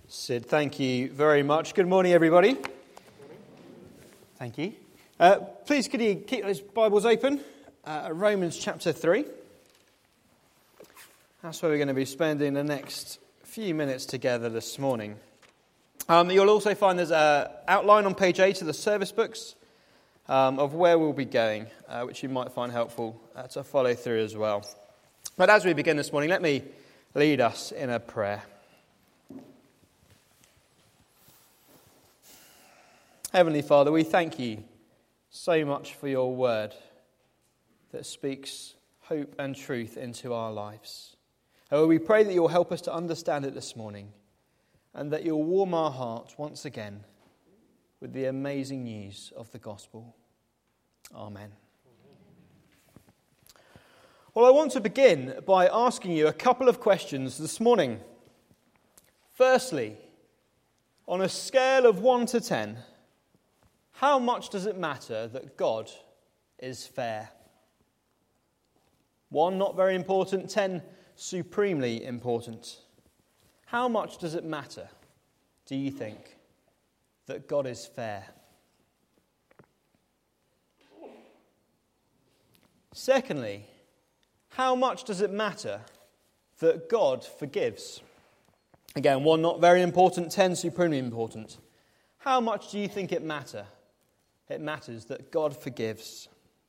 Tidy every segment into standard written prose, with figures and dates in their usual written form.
Sid, thank you very much. Good morning, everybody. Thank you. Please, could you keep those Bibles open? Romans chapter 3. That's where we're going to be spending the next few minutes together this morning. You'll also find there's an outline on page 8 of the service books of where we'll be going, which you might find helpful to follow through as well. But as we begin this morning, let me lead us in a prayer. Heavenly Father, we thank you so much for your word that speaks hope and truth into our lives. Oh, we pray that you'll help us to understand it this morning and that you'll warm our hearts once again with the amazing news of the gospel. Amen. Well, I want to begin by asking you a couple of questions this morning. Firstly, on a scale of 1 to 10, how much does it matter that God is fair? 1, not very important. 10, supremely important. How much does it matter, do you think, that God is fair? Secondly, how much does it matter that God forgives? Again, 1, not very important. 10, supremely important. How much do you think it matters that God forgives?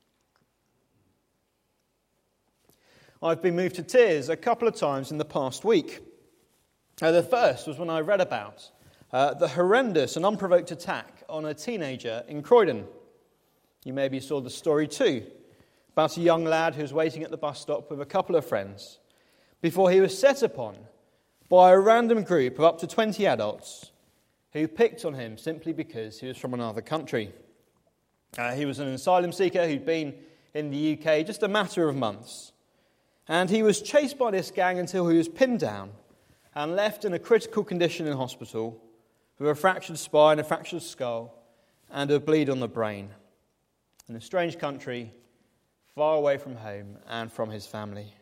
I've been moved to tears a couple of times in the past week. The first was when I read about the horrendous and unprovoked attack on a teenager in Croydon. You maybe saw the story too, about a young lad who was waiting at the bus stop with a couple of friends before he was set upon by a random group of up to 20 adults who picked on him simply because he was from another country. He was an asylum seeker who'd been in the UK just a matter of months. And he was chased by this gang until he was pinned down and left in a critical condition in hospital with a fractured spine, a fractured skull, and a bleed on the brain. In a strange country, far away from home and from his family.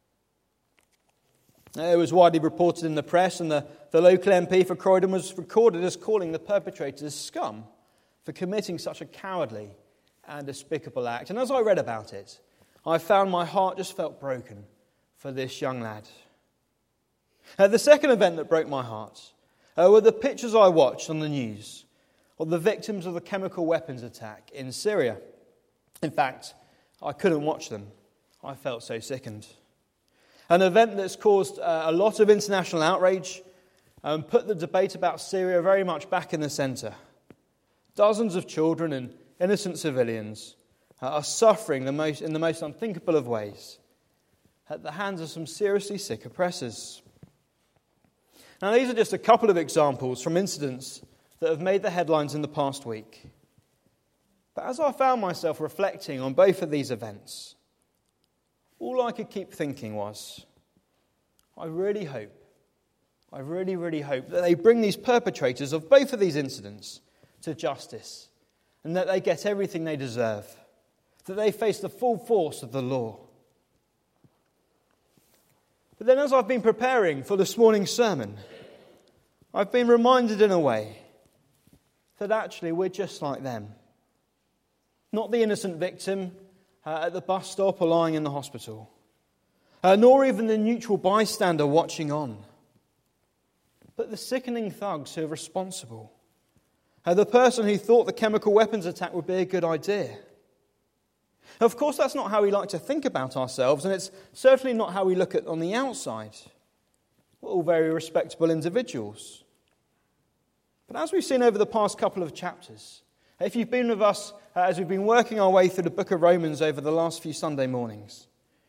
It was widely reported in the press, and the local MP for Croydon was recorded as calling the perpetrators scum for committing such a cowardly and despicable act. And as I read about it, I found my heart just felt broken for this young lad. The second event that broke my heart were the pictures I watched on the news of the victims of the chemical weapons attack in Syria. In fact, I couldn't watch them. I felt so sickened. An event that's caused a lot of international outrage and put the debate about Syria very much back in the centre. Dozens of children and innocent civilians are suffering in the most unthinkable of ways at the hands of some seriously sick oppressors. Now, these are just a couple of examples from incidents that have made the headlines in the past week. But as I found myself reflecting on both of these events, all I could keep thinking was, I really hope that they bring these perpetrators of both of these incidents to justice, and that they get everything they deserve, that they face the full force of the law. But then as I've been preparing for this morning's sermon, I've been reminded in a way that actually we're just like them. Not the innocent victim at the bus stop or lying in the hospital, nor even the neutral bystander watching on, but the sickening thugs who are responsible. The person who thought the chemical weapons attack would be a good idea. Of course, that's not how we like to think about ourselves, and it's certainly not how we look at on the outside. We're all very respectable individuals. But as we've seen over the past couple of chapters, if you've been with us as we've been working our way through the book of Romans over the last few Sunday mornings,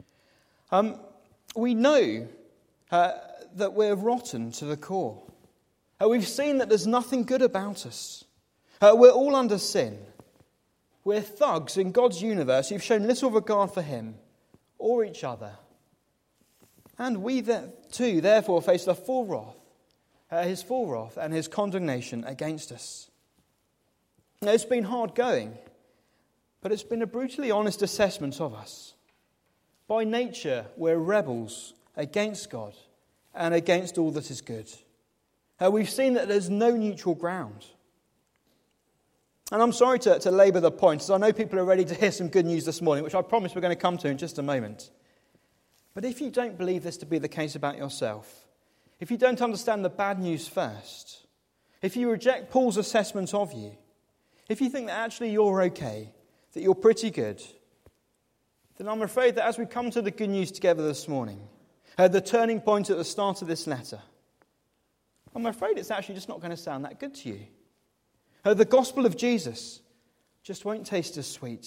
we know that we're rotten to the core. We've seen that there's nothing good about us. We're all under sin. We're thugs in God's universe who've shown little regard for him or each other. And we too, therefore, face his full wrath and his condemnation against us. Now, it's been hard going, but it's been a brutally honest assessment of us. By nature, we're rebels against God and against all that is good. We've seen that there's no neutral ground. And I'm sorry to labour the point, as I know people are ready to hear some good news this morning, which I promise we're going to come to in just a moment. But if you don't believe this to be the case about yourself, if you don't understand the bad news first, if you reject Paul's assessment of you, if you think that actually you're okay, that you're pretty good, then I'm afraid that as we come to the good news together this morning, the turning point at the start of this letter, I'm afraid it's actually just not going to sound that good to you. The gospel of Jesus just won't taste as sweet.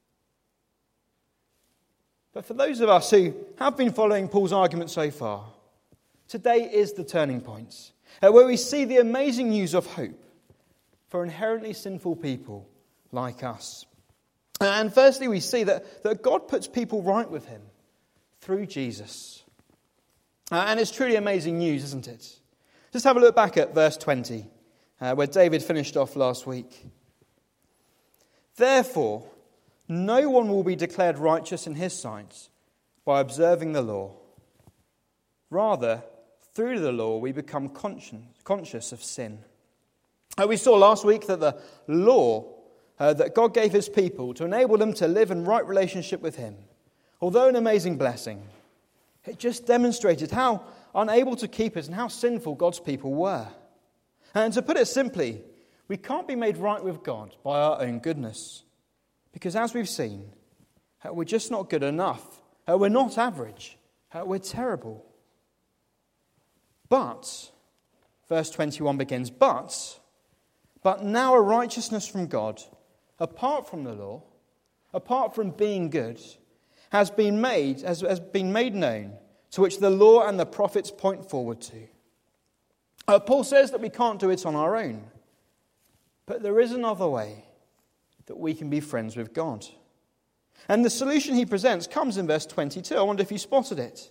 But for those of us who have been following Paul's argument so far, today is the turning point, where we see the amazing news of hope for inherently sinful people like us. And firstly, we see that God puts people right with him through Jesus. And it's truly amazing news, isn't it? Just have a look back at verse 20, where David finished off last week. Therefore, no one will be declared righteous in his sight by observing the law. Rather, through the law, we become conscious of sin. We saw last week that the law that God gave his people to enable them to live in right relationship with him, although an amazing blessing, it just demonstrated how unable to keep it and how sinful God's people were. And to put it simply, we can't be made right with God by our own goodness. Because as we've seen, we're just not good enough. We're not average. We're terrible. But, verse 21 begins, but now a righteousness from God, apart from the law, apart from being good, has been made known, to which the law and the prophets point forward to. Paul says that we can't do it on our own. But there is another way that we can be friends with God. And the solution he presents comes in verse 22. I wonder if you spotted it.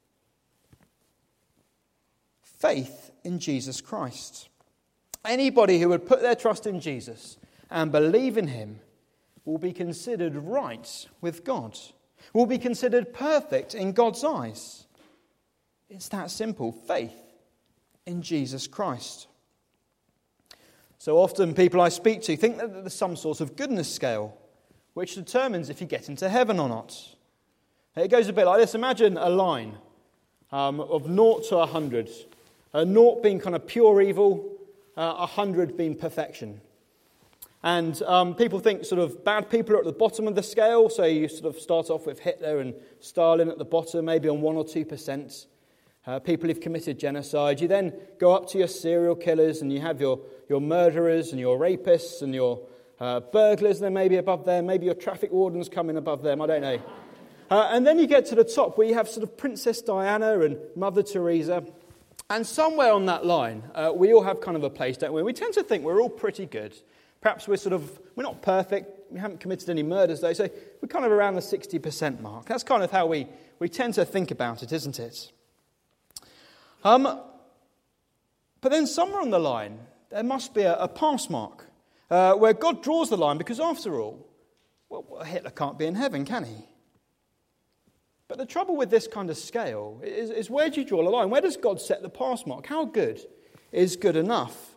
Faith in Jesus Christ. Anybody who would put their trust in Jesus and believe in him will be considered right with God, will be considered perfect in God's eyes. It's that simple. Faith in Jesus Christ. So often people I speak to think that there's some sort of goodness scale which determines if you get into heaven or not. It goes a bit like this. Imagine a line of 0 to 100. 0 being kind of pure evil, 100 being perfection. And people think sort of bad people are at the bottom of the scale, so you sort of start off with Hitler and Stalin at the bottom, maybe on 1 or 2%. People who've committed genocide. You then go up to your serial killers, and you have your murderers and your rapists and your burglars, then maybe above there, maybe your traffic wardens coming above them, I don't know. And then you get to the top where you have sort of Princess Diana and Mother Teresa. And somewhere on that line, we all have kind of a place, don't we? We tend to think we're all pretty good. Perhaps we're not perfect. We haven't committed any murders, though, so we're kind of around the 60% mark. That's kind of how we tend to think about it, isn't it? But then somewhere on the line, there must be a pass mark where God draws the line, because after all, well, Hitler can't be in heaven, can he? But the trouble with this kind of scale is where do you draw the line? Where does God set the pass mark? How good is good enough?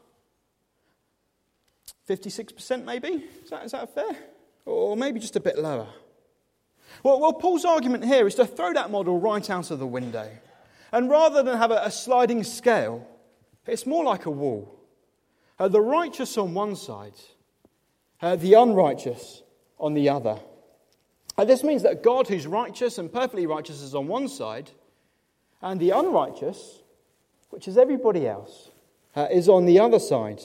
56% maybe? Is that fair? Or maybe just a bit lower? Well, Paul's argument here is to throw that model right out of the window. And rather than have a sliding scale, it's more like a wall. The righteous on one side, the unrighteous on the other. This means that God, who's righteous and perfectly righteous, is on one side, and the unrighteous, which is everybody else, is on the other side.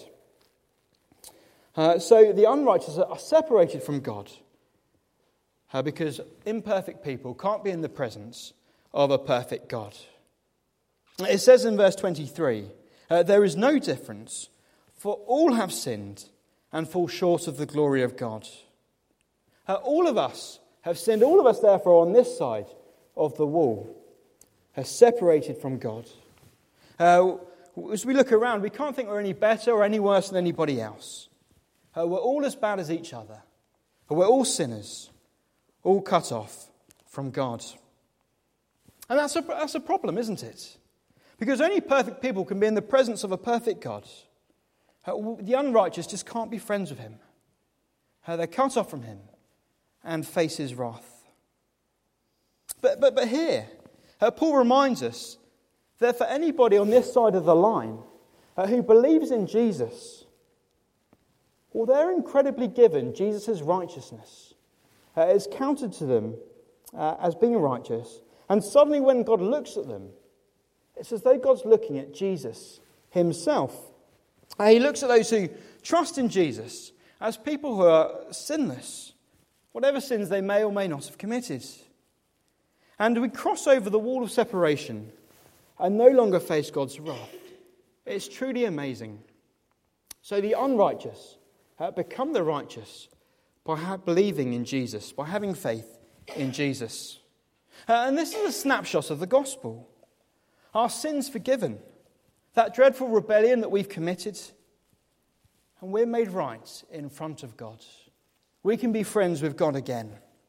So the unrighteous are separated from God because imperfect people can't be in the presence of a perfect God. It says in verse 23, there is no difference, for all have sinned and fall short of the glory of God. All of us have sinned. All of us, therefore, on this side of the wall, are separated from God. As we look around, we can't think we're any better or any worse than anybody else. We're all as bad as each other. We're all sinners, all cut off from God. And that's a problem, isn't it? Because only perfect people can be in the presence of a perfect God. The unrighteous just can't be friends with him. They're cut off from him and face his wrath. But here, Paul reminds us that for anybody on this side of the line who believes in Jesus, well, they're incredibly given Jesus' righteousness. It's counted to them as being righteous. And suddenly when God looks at them, it's as though God's looking at Jesus himself. He looks at those who trust in Jesus as people who are sinless, whatever sins they may or may not have committed. And we cross over the wall of separation and no longer face God's wrath. It's truly amazing. So the unrighteous become the righteous by believing in Jesus, by having faith in Jesus. And this is a snapshot of the gospel. Our sins forgiven, that dreadful rebellion that we've committed, and we're made right in front of God. We can be friends with God again.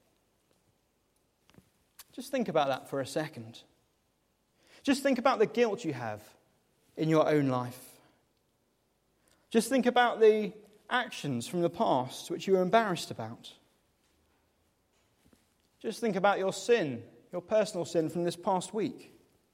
Just think about that for a second. Just think about the guilt you have in your own life. Just think about the actions from the past which you were embarrassed about. Just think about your sin, your personal sin from this past week.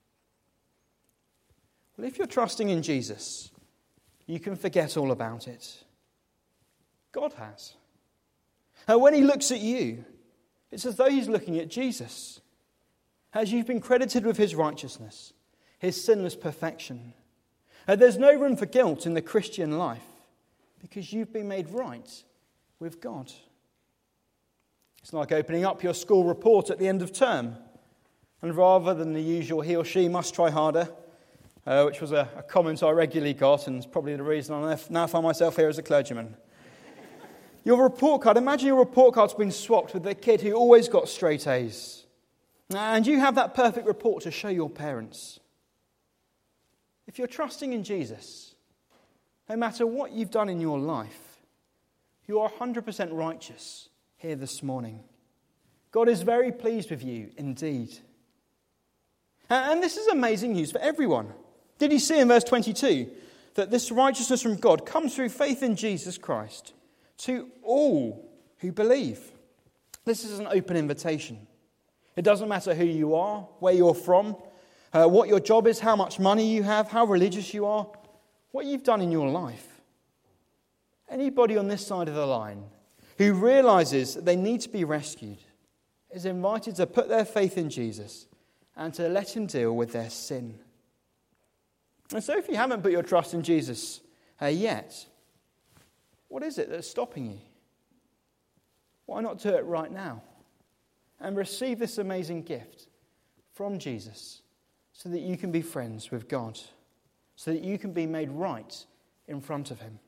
Well, if you're trusting in Jesus, you can forget all about it. God has. And when he looks at you, it's as though he's looking at Jesus. As you've been credited with his righteousness, his sinless perfection. There's no room for guilt in the Christian life because you've been made right with God. It's like opening up your school report at the end of term, and rather than the usual he or she must try harder, which was a comment I regularly got, and it's probably the reason I now find myself here as a clergyman. Your report card, imagine your report card's been swapped with the kid who always got straight A's. And you have that perfect report to show your parents. If you're trusting in Jesus, no matter what you've done in your life, you are 100% righteous here this morning. God is very pleased with you indeed. And this is amazing news for everyone. Did you see in verse 22 that this righteousness from God comes through faith in Jesus Christ to all who believe? This is an open invitation. It doesn't matter who you are, where you're from, what your job is, how much money you have, how religious you are, what you've done in your life. Anybody on this side of the line who realizes that they need to be rescued is invited to put their faith in Jesus and to let him deal with their sin. And so if you haven't put your trust in Jesus yet, what is it that's stopping you? Why not do it right now and receive this amazing gift from Jesus so that you can be friends with God, so that you can be made right in front of him?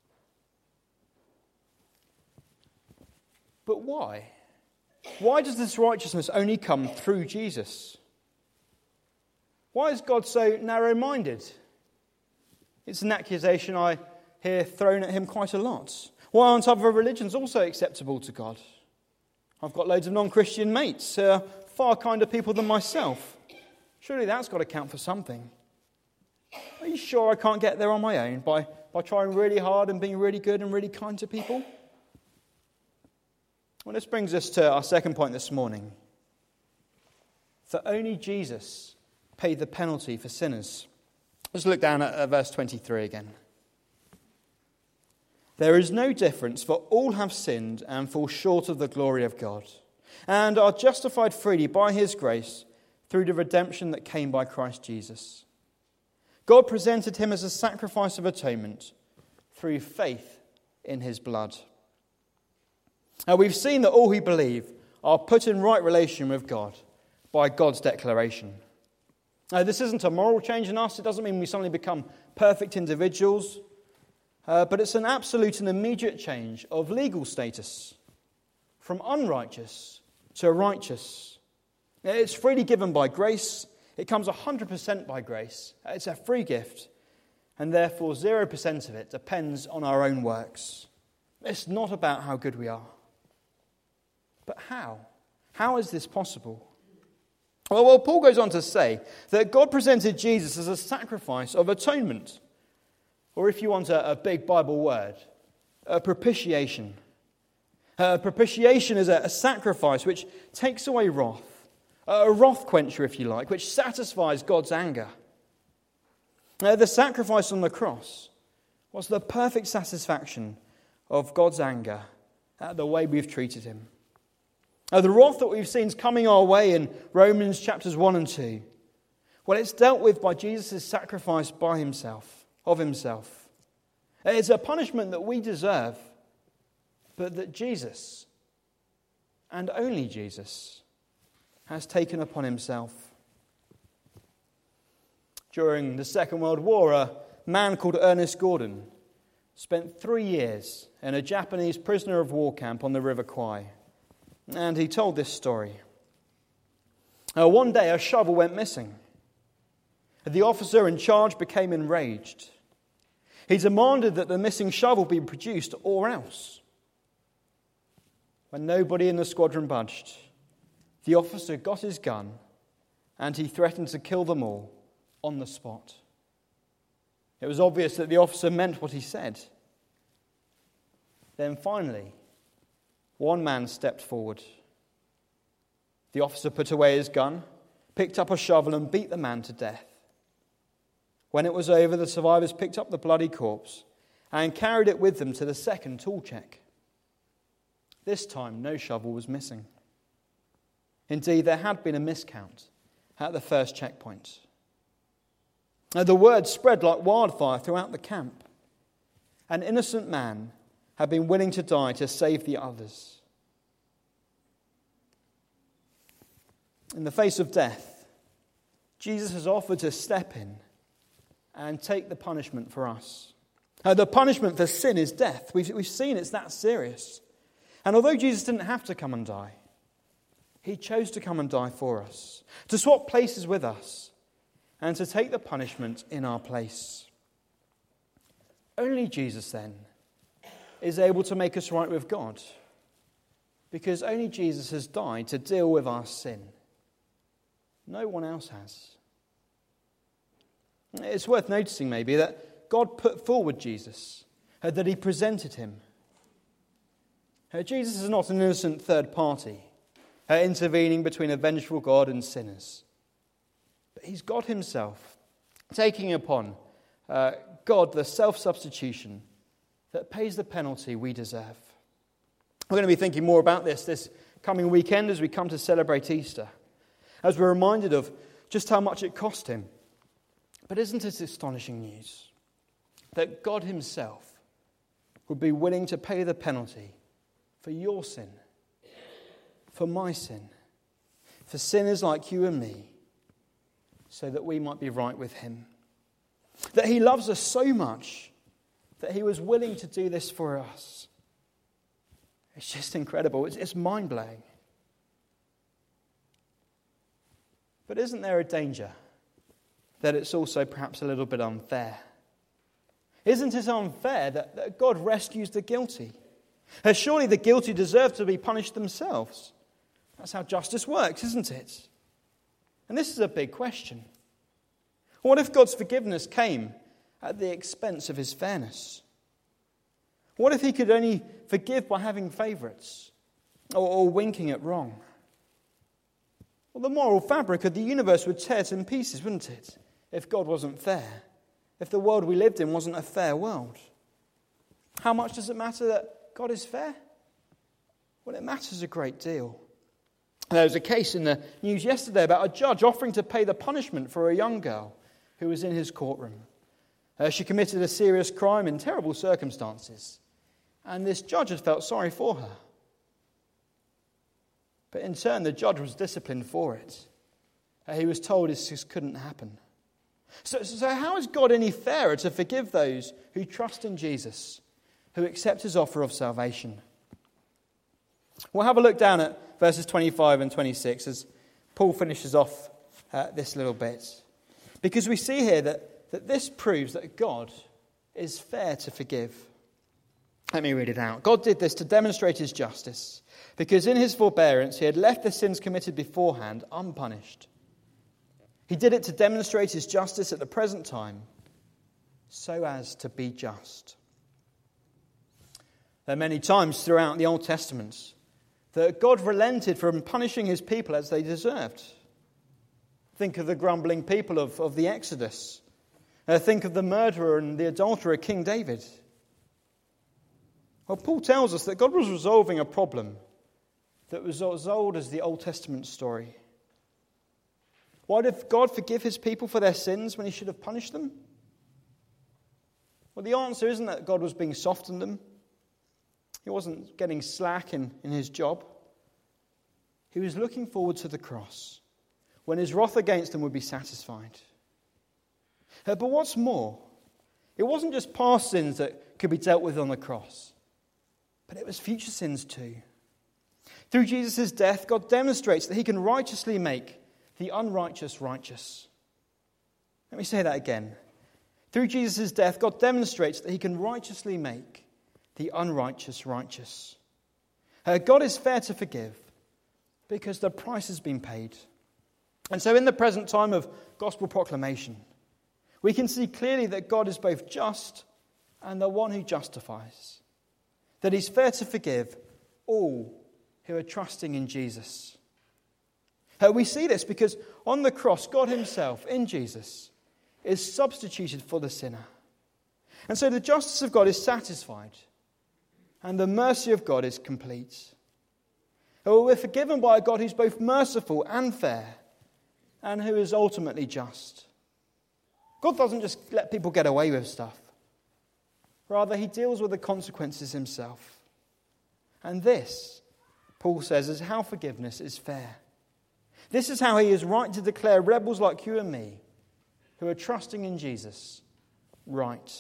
But why? Why does this righteousness only come through Jesus? Why is God so narrow-minded? It's an accusation I hear thrown at him quite a lot. Why aren't other religions also acceptable to God? I've got loads of non-Christian mates, far kinder people than myself. Surely that's got to count for something. Are you sure I can't get there on my own by trying really hard and being really good and really kind to people? Well, this brings us to our second point this morning. For only Jesus paid the penalty for sinners. Let's look down at verse 23 again. There is no difference, for all have sinned and fall short of the glory of God, and are justified freely by his grace through the redemption that came by Christ Jesus. God presented him as a sacrifice of atonement through faith in his blood. Now we've seen that all who believe are put in right relation with God by God's declaration. Now this isn't a moral change in us. It doesn't mean we suddenly become perfect individuals. But it's an absolute and immediate change of legal status from unrighteous to righteous. It's freely given by grace. It comes 100% by grace. It's a free gift. And therefore 0% of it depends on our own works. It's not about how good we are. But how? How is this possible? Well, Paul goes on to say that God presented Jesus as a sacrifice of atonement. Or if you want a big Bible word, a propitiation. Propitiation is a sacrifice which takes away wrath, a wrath quencher, if you like, which satisfies God's anger. The sacrifice on the cross was the perfect satisfaction of God's anger at the way we've treated him. The wrath that we've seen is coming our way in Romans chapters 1 and 2. Well, it's dealt with by Jesus' sacrifice by himself, of himself. It's a punishment that we deserve, but that Jesus, and only Jesus, has taken upon himself. During the Second World War, a man called Ernest Gordon spent 3 years in a Japanese prisoner of war camp on the River Kwai. And he told this story. One day a shovel went missing. The officer in charge became enraged. He demanded that the missing shovel be produced or else. When nobody in the squadron budged, the officer got his gun and he threatened to kill them all on the spot. It was obvious that the officer meant what he said. Then finally, one man stepped forward. The officer put away his gun, picked up a shovel and beat the man to death. When it was over, the survivors picked up the bloody corpse and carried it with them to the second tool check. This time, no shovel was missing. Indeed, there had been a miscount at the first checkpoint. The word spread like wildfire throughout the camp. An innocent man had been willing to die to save the others. In the face of death, Jesus has offered to step in and take the punishment for us. The punishment for sin is death. We've seen it's that serious. And although Jesus didn't have to come and die, he chose to come and die for us, to swap places with us, and to take the punishment in our place. Only Jesus, then, is able to make us right with God, because only Jesus has died to deal with our sin. No one else has. It's worth noticing maybe that God put forward Jesus, that he presented him. Jesus is not an innocent third party, intervening between a vengeful God and sinners. But he's God himself, taking upon God the self-substitution that pays the penalty we deserve. We're going to be thinking more about this coming weekend as we come to celebrate Easter, as we're reminded of just how much it cost him. But isn't it astonishing news that God himself would be willing to pay the penalty for your sin, for my sin, for sinners like you and me, so that we might be right with him? That he loves us so much that he was willing to do this for us. It's just incredible. It's mind-blowing. But isn't there a danger that it's also perhaps a little bit unfair? Isn't it unfair that God rescues the guilty? Surely the guilty deserve to be punished themselves. That's how justice works, isn't it? And this is a big question. What if God's forgiveness came at the expense of his fairness? What if he could only forgive by having favourites or winking at wrong? Well, the moral fabric of the universe would tear in pieces, wouldn't it, if God wasn't fair, if the world we lived in wasn't a fair world? How much does it matter that God is fair? Well, it matters a great deal. There was a case in the news yesterday about a judge offering to pay the punishment for a young girl who was in his courtroom. She committed a serious crime in terrible circumstances, and this judge had felt sorry for her. But in turn, the judge was disciplined for it. He was told this just couldn't happen. So how is God any fairer to forgive those who trust in Jesus, who accept his offer of salvation? We'll have a look down at verses 25 and 26 as Paul finishes off this little bit. Because we see here that this proves that God is fair to forgive. Let me read it out. God did this to demonstrate his justice, because in his forbearance he had left the sins committed beforehand unpunished. He did it to demonstrate his justice at the present time, so as to be just. There are many times throughout the Old Testament that God relented from punishing his people as they deserved. Think of the grumbling people of the Exodus. Think of the murderer and the adulterer, King David. Well, Paul tells us that God was resolving a problem that was as old as the Old Testament story. Why did God forgive his people for their sins when he should have punished them? Well, the answer isn't that God was being soft on them. He wasn't getting slack in his job. He was looking forward to the cross, when his wrath against them would be satisfied. But what's more, it wasn't just past sins that could be dealt with on the cross, but it was future sins too. Through Jesus' death, God demonstrates that he can righteously make the unrighteous righteous. Let me say that again. Through Jesus' death, God demonstrates that he can righteously make the unrighteous righteous. God is fair to forgive because the price has been paid. And so in the present time of gospel proclamation, we can see clearly that God is both just and the one who justifies. That he's fair to forgive all who are trusting in Jesus. We see this because on the cross, God himself, in Jesus, is substituted for the sinner. And so the justice of God is satisfied, and the mercy of God is complete. We're forgiven by a God who's both merciful and fair, and who is ultimately just. God doesn't just let people get away with stuff. Rather, he deals with the consequences himself. And this, Paul says, is how forgiveness is fair. This is how he is right to declare rebels like you and me, who are trusting in Jesus, right.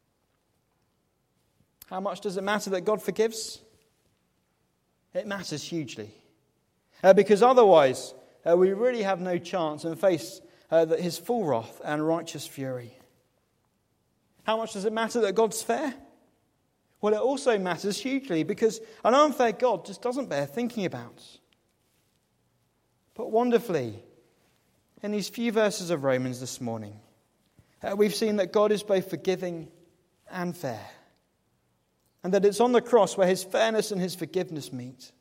How much does it matter that God forgives? It matters hugely. Because otherwise, we really have no chance and face his full wrath and righteous fury. How much does it matter that God's fair? Well, it also matters hugely because an unfair God just doesn't bear thinking about. But wonderfully, in these few verses of Romans this morning, we've seen that God is both forgiving and fair. And that it's on the cross where his fairness and his forgiveness meet.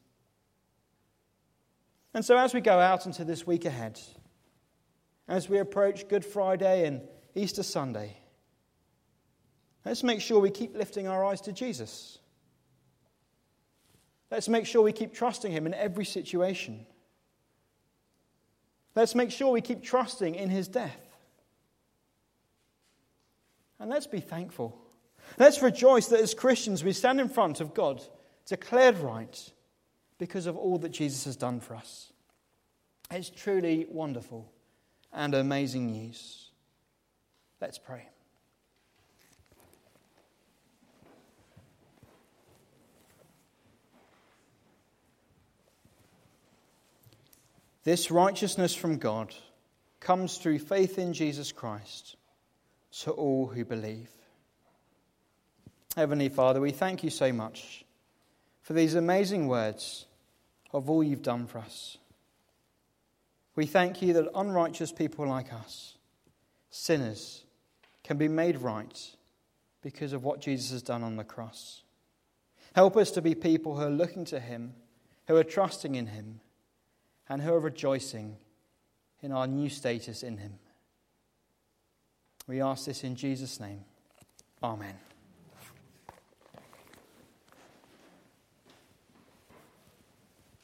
And so as we go out into this week ahead, as we approach Good Friday and Easter Sunday, let's make sure we keep lifting our eyes to Jesus. Let's make sure we keep trusting him in every situation. Let's make sure we keep trusting in his death. And let's be thankful. Let's rejoice that as Christians we stand in front of God, declared right, because of all that Jesus has done for us. It's truly wonderful and amazing news. Let's pray. This righteousness from God comes through faith in Jesus Christ to all who believe. Heavenly Father, we thank you so much for these amazing words of all you've done for us. We thank you that unrighteous people like us, sinners, can be made right because of what Jesus has done on the cross. Help us to be people who are looking to him, who are trusting in him, and who are rejoicing in our new status in him. We ask this in Jesus' name. Amen.